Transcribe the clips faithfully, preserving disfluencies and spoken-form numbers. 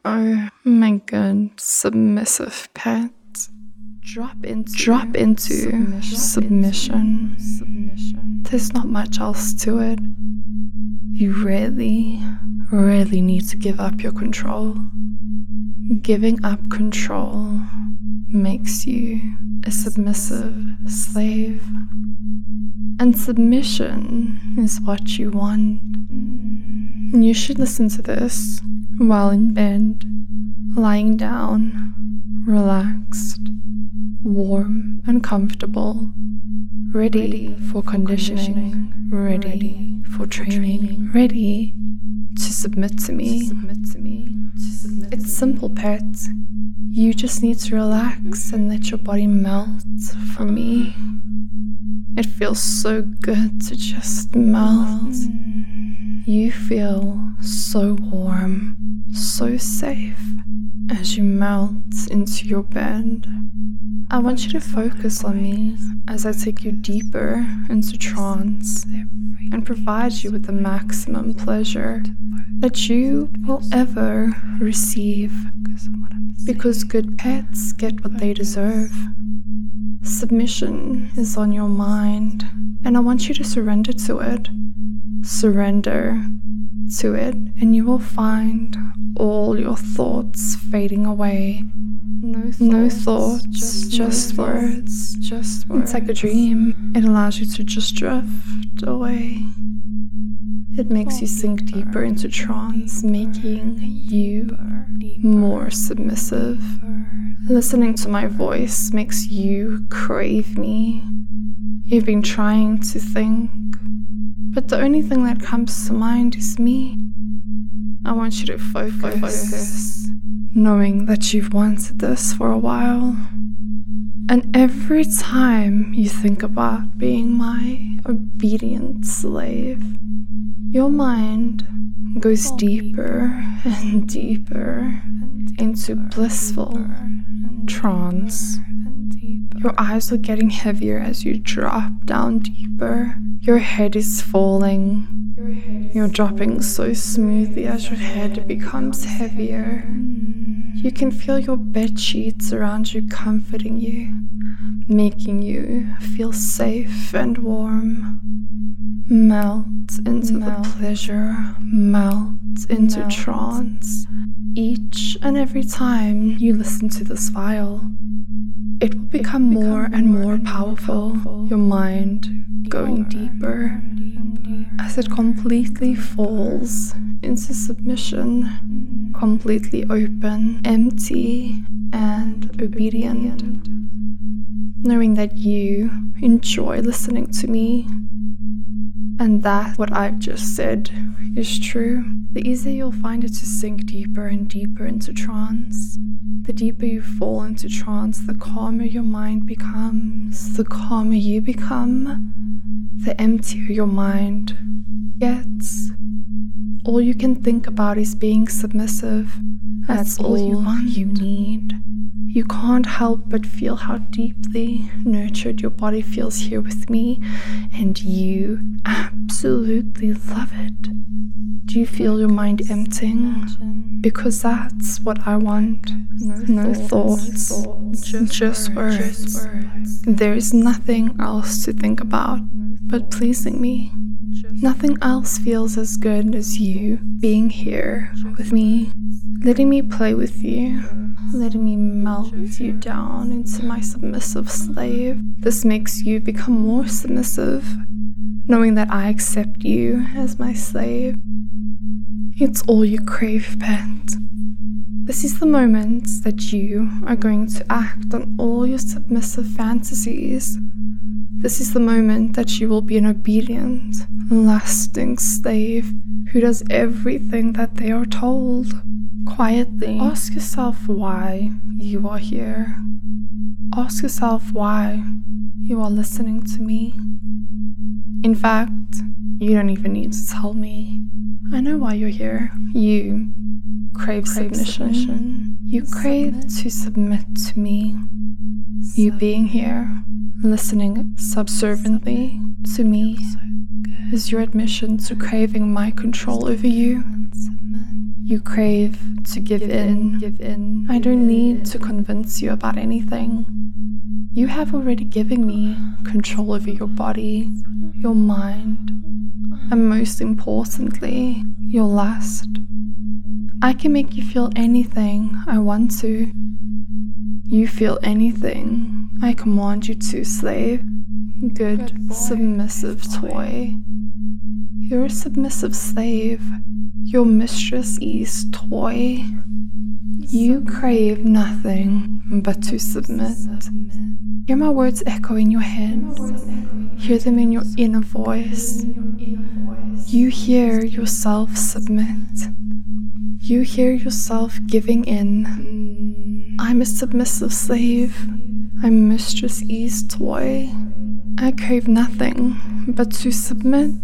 Oh my good submissive pet. Drop into, Drop into submission. submission. submission. There's not much else to it. You really, really need to give up your control. Giving up control makes you a submissive slave. And submission is what you want. And you should listen to this while in bed, lying down, relaxed, warm and comfortable, ready for conditioning, ready for training, ready to submit to me. It's simple, pet. You just need to relax and let your body melt for me. It feels so good to just melt. You feel so warm, so safe as you melt into your bed. I want you to focus on me as I take you deeper into trance and provide you with the maximum pleasure that you will ever receive, because good pets get what they deserve. Submission is on your mind, and I want you to surrender to it. Surrender to it, and you will find all your thoughts fading away. No thoughts, no thoughts just, just no words. Thoughts, just words. It's like a dream. It allows you to just drift away. It makes you sink deeper into trance, making you more submissive. Listening to my voice makes you crave me. You've been trying to think, but the only thing that comes to mind is me. I want you to focus, focus, knowing that you've wanted this for a while. And every time you think about being my obedient slave, your mind goes deeper and deeper into blissful trance. Your eyes are getting heavier as you drop down deeper. Your head is falling. You're dropping so smoothly as your head becomes heavier. You can feel your bed sheets around you comforting you, making you feel safe and warm. Melt into melt. the pleasure, melt into melt. trance. Each and every time you listen to this file, it will become, it will more, become and more and more powerful. powerful. Your mind going deeper as it completely falls into submission, completely open, empty, and obedient, knowing that you enjoy listening to me, and that what I've just said is true. The easier you'll find it to sink deeper and deeper into trance. The deeper you fall into trance, the calmer your mind becomes. The calmer you become, the emptier your mind gets. All you can think about is being submissive. That's, That's all, all you want. You need. You can't help but feel how deeply nurtured your body feels here with me, and you absolutely love it. Do you feel your mind emptying? Because that's what I want. No, no thoughts, thoughts just, just words. Just words. There is nothing else to think about but pleasing me. Nothing else feels as good as you being here with me, letting me play with you, letting me melt you down into my submissive slave. This makes you become more submissive, knowing that I accept you as my slave. It's all you crave, pet. This is the moment that you are going to act on all your submissive fantasies. This is the moment that you will be an obedient, lasting slave who does everything that they are told. Quietly ask yourself why you are here. Ask yourself why you are listening to me. In fact, you don't even need to tell me. I know why you're here. You crave, crave submission. submission. You crave submit. to submit to me. Submit. You being here, listening subserviently submit. to me, so is your admission to craving my control over you. You crave to give, give in. in. Give in. I don't need to convince you about anything. You have already given me control over your body, your mind, and most importantly, your lust. I can make you feel anything I want to. You feel anything I command you to, slave. Good, Good boy, submissive boy. toy. You're a submissive slave. Your mistress is toy. You crave nothing but to submit. Hear my words echo in your head. Hear them in your inner voice. You hear yourself submit. You hear yourself giving in. I'm a submissive slave. I'm mistress E's toy. I crave nothing but to submit.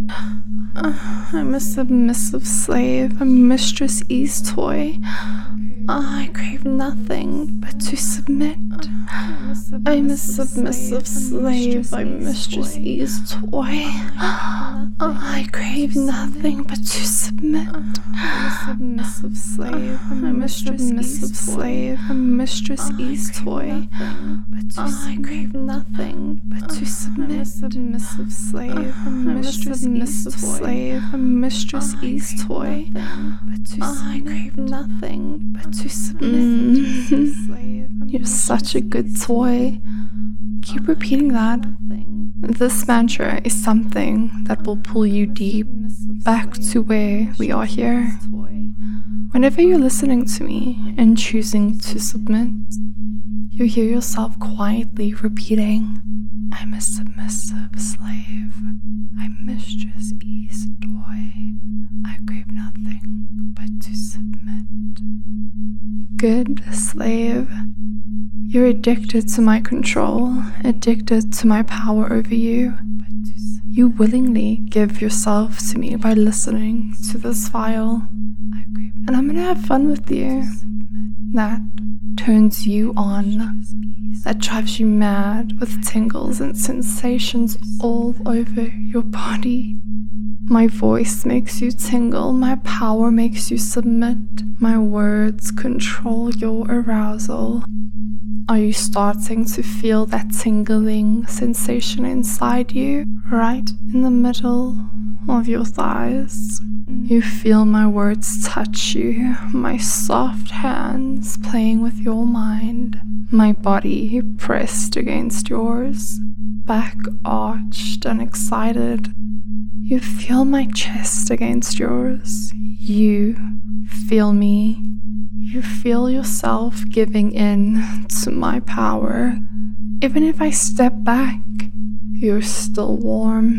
Uh, I'm a submissive slave. I'm mistress E's toy. Uh, I crave nothing but to submit. I'm a submissive slave. I'm mistress E's toy. Uh, I crave nothing but to submit. I'm a submissive slave. I'm a submissive slave. I'm mistress E's toy. I crave nothing but to submit. I'm a submissive slave. I'm mistress E's slave. I'm mistress E's toy. I crave nothing but to submit. Mm. You're such a good toy. Keep repeating that. This mantra is something that will pull you deep back to where we are here. Whenever you're listening to me and choosing to submit, you hear yourself quietly repeating, I'm a submissive slave. I'm mistress E's toy. I crave nothing but to submit. Good slave. You're addicted to my control, addicted to my power over you. You willingly give yourself to me by listening to this file. And I'm gonna have fun with you. That turns you on. That drives you mad with tingles and sensations all over your body. My voice makes you tingle. My power makes you submit. My words control your arousal. Are you starting to feel that tingling sensation inside you, right in the middle of your thighs? You feel my words touch you, my soft hands playing with your mind, my body pressed against yours, back arched and excited. You feel my chest against yours. You feel me. You feel yourself giving in to my power. Even if I step back, you're still warm.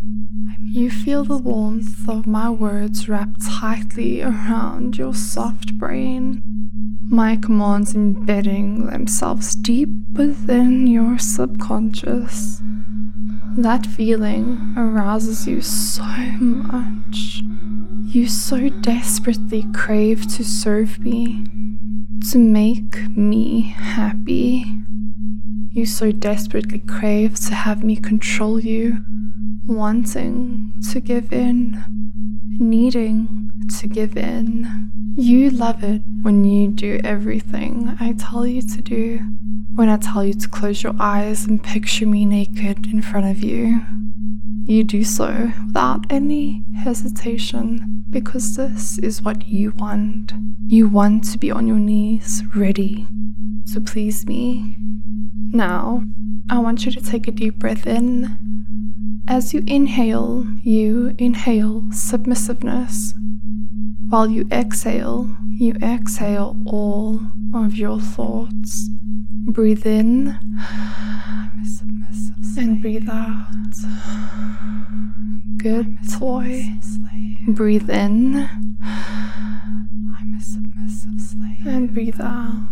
You feel the warmth of my words wrapped tightly around your soft brain. My commands embedding themselves deep within your subconscious. That feeling arouses you so much. You so desperately crave to serve me, to make me happy. You so desperately crave to have me control you, wanting to give in, needing to give in. You love it when you do everything I tell you to do, when I tell you to close your eyes and picture me naked in front of you. You do so without any hesitation, because this is what you want. You want to be on your knees, ready to please me. Now, I want you to take a deep breath in. As you inhale, you inhale submissiveness. While you exhale, you exhale all of your thoughts. Breathe in and breathe out. Good toy. Breathe in. I'm a submissive slave. And breathe out.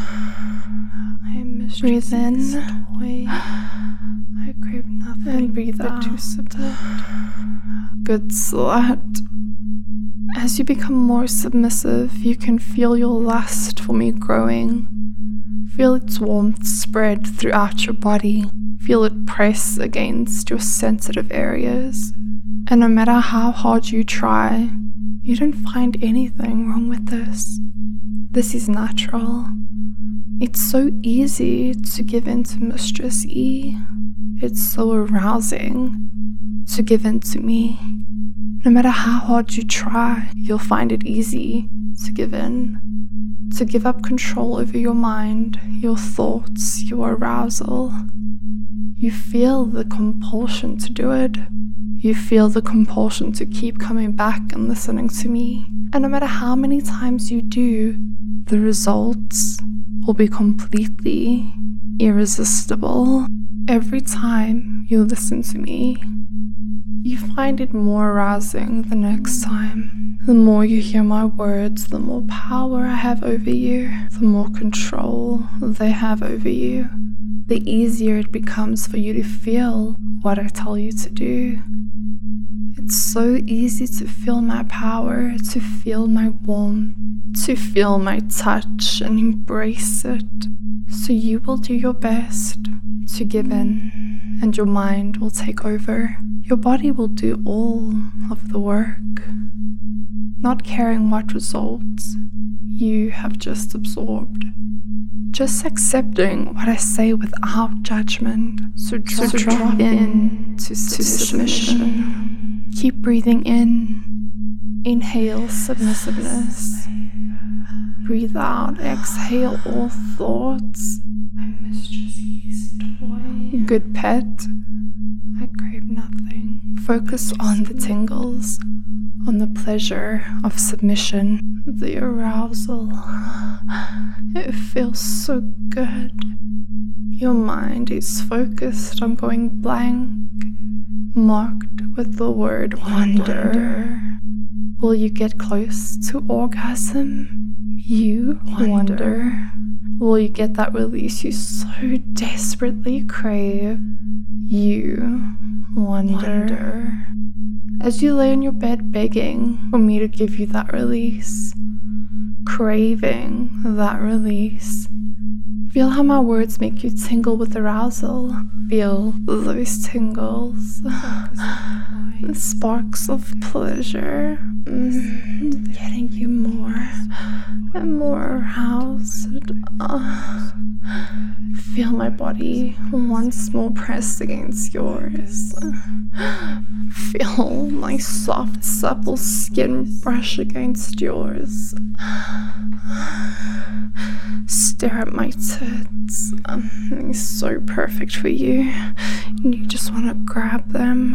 I'm breathe in. Toy. I crave nothing. And breathe out. To submit. Good slut. As you become more submissive, you can feel your lust for me growing. Feel its warmth spread throughout your body. Feel it press against your sensitive areas. And no matter how hard you try, You don't find anything wrong with this. This is natural. It's so easy to give in to Mistress E. It's so arousing to give in to me. No matter how hard you try, you'll find it easy to give in. To give up control over your mind, your thoughts, your arousal. You feel the compulsion to do it. You feel the compulsion to keep coming back and listening to me. And no matter how many times you do, the results will be completely irresistible. Every time you listen to me, you find it more arousing the next time. The more you hear my words, the more power I have over you, the more control they have over you. The easier it becomes for you to feel what I tell you to do. It's so easy to feel my power, to feel my warmth, to feel my touch and embrace it. So you will do your best to give in, and your mind will take over. Your body will do all of the work, not caring what results you have just absorbed. Just accepting what I say without judgment. So drop, so drop in to, to submission. submission. Keep breathing in. Inhale submissiveness. Breathe out. Exhale all thoughts. I mistress his toy. Good pet. I crave nothing. Focus on the tingles, on the pleasure of submission, the arousal. It feels so good. Your mind is focused on going blank, marked with the word wonder. Will you get close to orgasm? You wonder. Will you get that release you so desperately crave? You wonder. wonder. As you lay on your bed begging for me to give you that release, craving that release, feel how my words make you tingle with arousal. Feel those tingles, the sparks of pleasure, mm, getting you more and more aroused. Uh, feel my body once more pressed against yours. Feel my soft, supple skin brush against yours. Stare at my tits. Um, they're so perfect for you. You just want to grab them.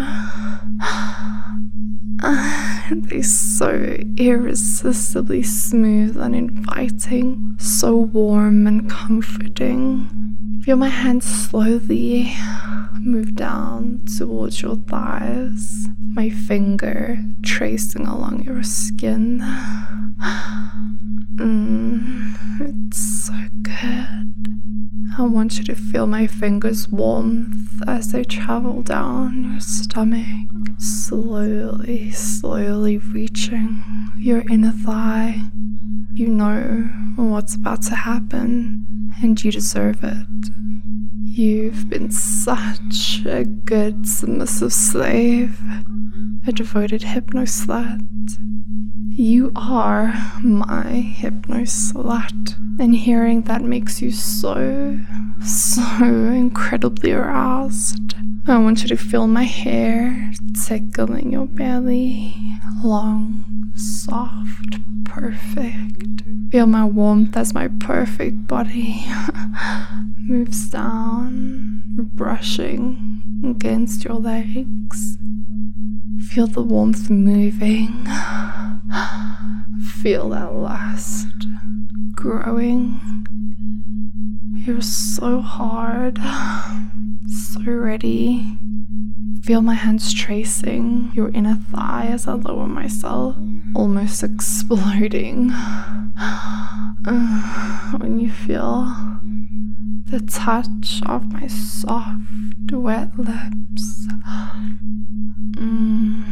Uh, they're so irresistibly smooth and inviting, so warm and comforting. Feel my hands slowly move down towards your thighs, my finger tracing along your skin. Mm, it's so good. I want you to feel my fingers' warmth as they travel down your stomach, slowly, slowly reaching your inner thigh. You know what's about to happen, and you deserve it. You've been such a good submissive slave, a devoted hypno-slut. You are my hypno-slut, and hearing that makes you so, so incredibly aroused. I want you to feel my hair tickling your belly, long, soft, perfect. Feel my warmth as my perfect body moves down, brushing against your legs. Feel the warmth moving. Feel that lust growing. You're so hard, so ready. Feel my hands tracing your inner thigh as I lower myself, almost exploding. When you feel the touch of my soft, wet lips. Mm.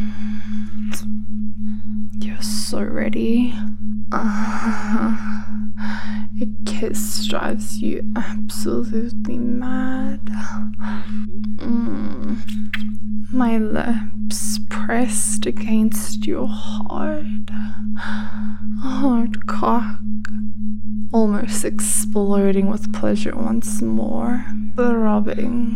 You're so ready. Uh, A kiss drives you absolutely mad. Mm. My lips pressed against your heart. Hard cock, almost exploding with pleasure once more. Throbbing,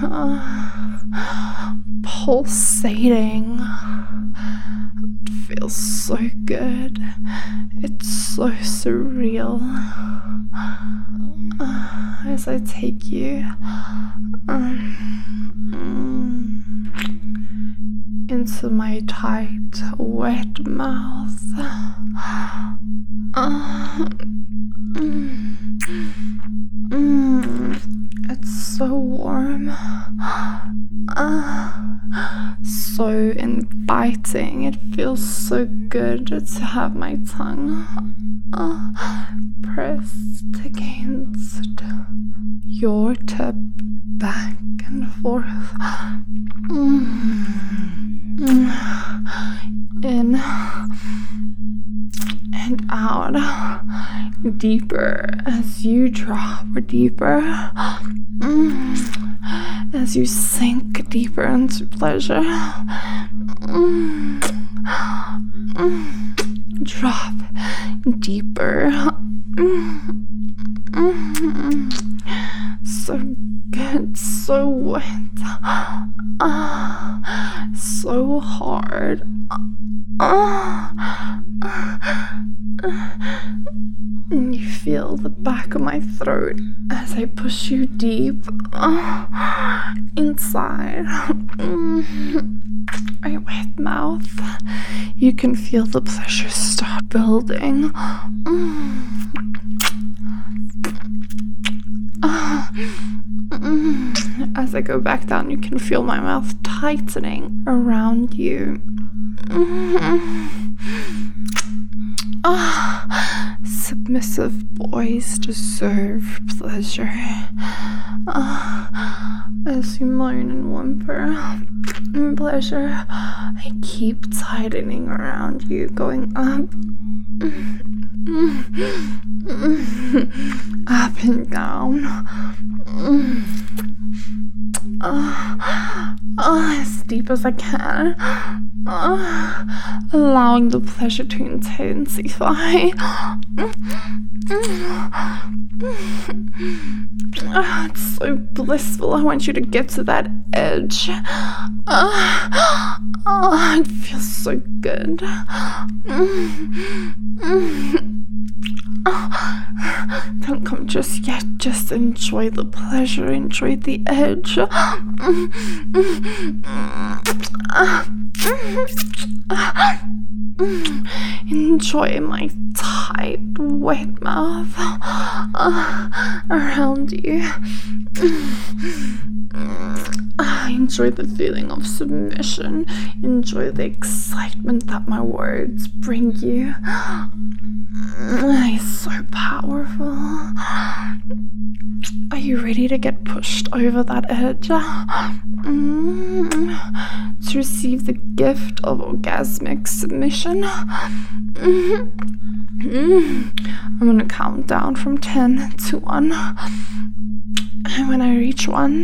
uh, pulsating. It feels so good. It's so surreal. Uh, as I take you um, mm, into my tight, wet mouth. Uh, mm, mm, it's so warm. Uh, so inviting. It feels so good to have my tongue uh, pressed against your tip, back and forth. Mm. Mm. In and out. Deeper as you drop deeper. Mm. As you sink deeper into pleasure. Mm. Mm. Drop deeper. Mm. Mm. So good, so wet, uh, so hard. Uh, you feel the back of my throat as I push you deep uh, inside my wet mouth. You can feel the pleasure start building. Uh, as I go back down, you can feel my mouth tightening around you. Ah, submissive boys deserve pleasure. Ah, as you moan and whimper in pleasure, I keep tightening around you, going up, up and down. Uh, uh, as deep as I can, uh, allowing the pleasure to intensify. Uh, it's so blissful. I want you to get to that edge. Uh, uh, it feels so good. Don't come just yet, just enjoy the pleasure, enjoy the edge. Enjoy my tight, wet mouth uh, around you. Enjoy the feeling of submission. Enjoy the excitement that my words bring you. It's so powerful. Are you ready to get pushed over that edge? Mm, to receive the gift of orgasmic submission? Mm, mm. I'm gonna count down from ten to one. And when I reach one,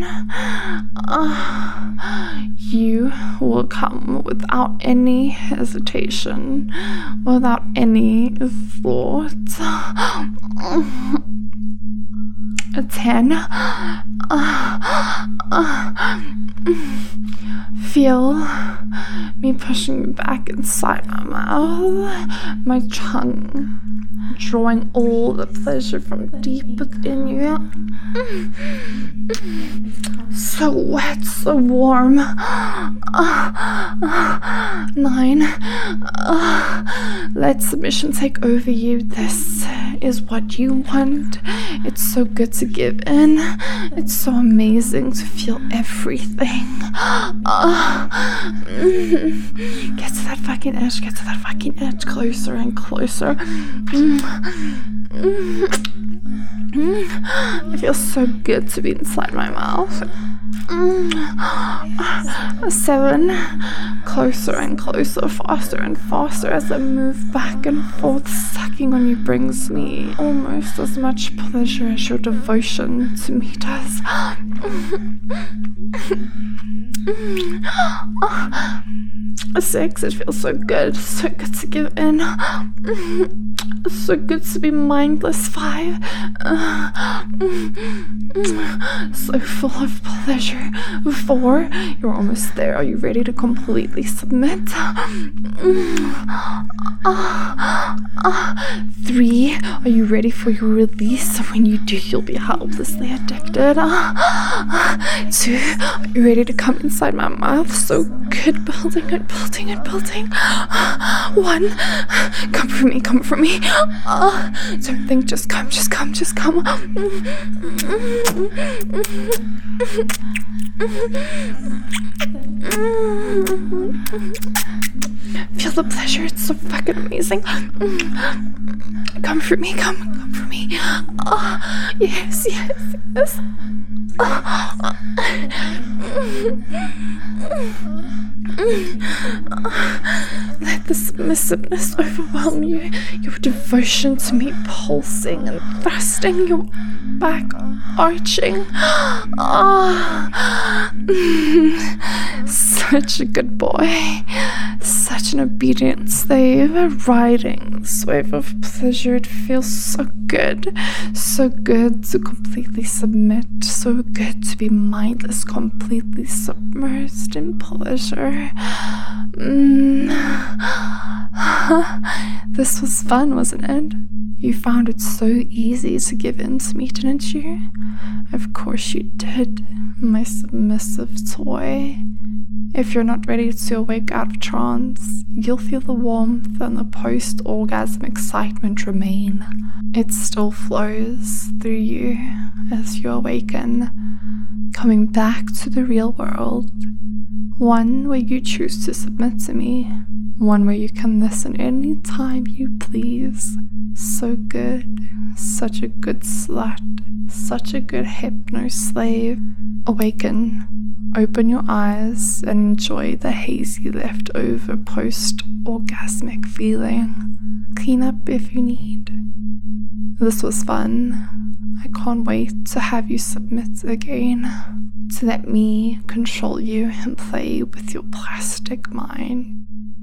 uh, you will come without any hesitation, without any thought. A ten. Uh, uh, feel me pushing you back inside my mouth, my tongue drawing all the pleasure from deep within you. So wet, so warm. Uh, uh, nine. Uh, let submission take over you. This is what you want. It's so good to give in. It's so amazing to feel everything. Uh, mm, get to that fucking edge, get to that fucking edge, closer and closer. Mm, mm, mm. It feels so good to be inside my mouth. Seven. Closer and closer, faster and faster as I move back and forth. Sucking on you brings me almost as much pleasure as your devotion to me does. Six. It feels so good. So good to give in. So good to be mindless. Five. So full of pleasure. Four. You're almost there. Are you ready to completely submit? Three. Are you ready for your release? When you do, you'll be helplessly addicted. Two. Are you ready to come inside my mouth? So good. Building and building and building. One. Come for me. Come for me. Uh, don't think, just come, just come, just come. Feel the pleasure, it's so fucking amazing. Come for me, come, come for me. Oh, yes, yes, yes. Let the submissiveness overwhelm you, your devotion to me pulsing and thrusting, your back arching. Oh, such a good boy, such an obedient slave, riding this wave of pleasure. It feels so good, so good to completely submit, so good to be mindless, completely submersed in pleasure. Mm. This was fun, wasn't it? You found it so easy to give in to me, didn't you? Of course you did, my submissive toy. If you're not ready to awake out of trance, you'll feel the warmth and the post-orgasm excitement remain. It still flows through you as you awaken, coming back to the real world. One where you choose to submit to me. One where you can listen any time you please. So good. Such a good slut. Such a good hypno-slave. Awaken. Open your eyes and enjoy the hazy leftover post-orgasmic feeling. Clean up if you need. This was fun. I can't wait to have you submit again. To let me control you and play with your plastic mind.